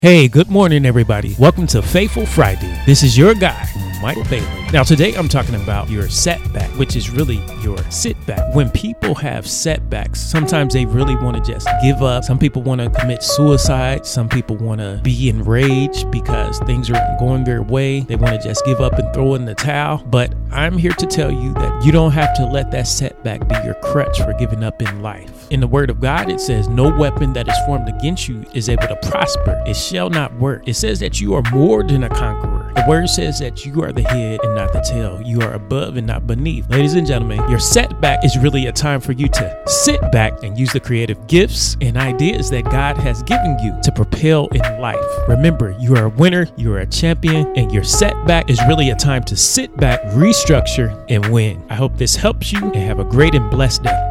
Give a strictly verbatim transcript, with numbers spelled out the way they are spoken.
Hey, good morning, everybody. Welcome to Faithful Friday. This is your guy, Michael Bailey. Now, today I'm talking about your setback, which is really your sit back. When people have setbacks, sometimes they really want to just give up. Some people want to commit suicide. Some people want to be enraged because things are going their way. They want to just give up and throw in the towel. But I'm here to tell you that you don't have to let that setback be your crutch for giving up in life. In the Word of God, it says, no weapon that is formed against you is able to prosper. It shall not work. It says that you are more than a conqueror. The Word says that you are the head and not the tail. You are above and not beneath. Ladies and gentlemen, your setback is really a time for you to sit back and use the creative gifts and ideas that God has given you to propel in life. Remember, you are a winner, you are a champion, and your setback is really a time to sit back, restructure, and win. I hope this helps you and have a great and blessed day.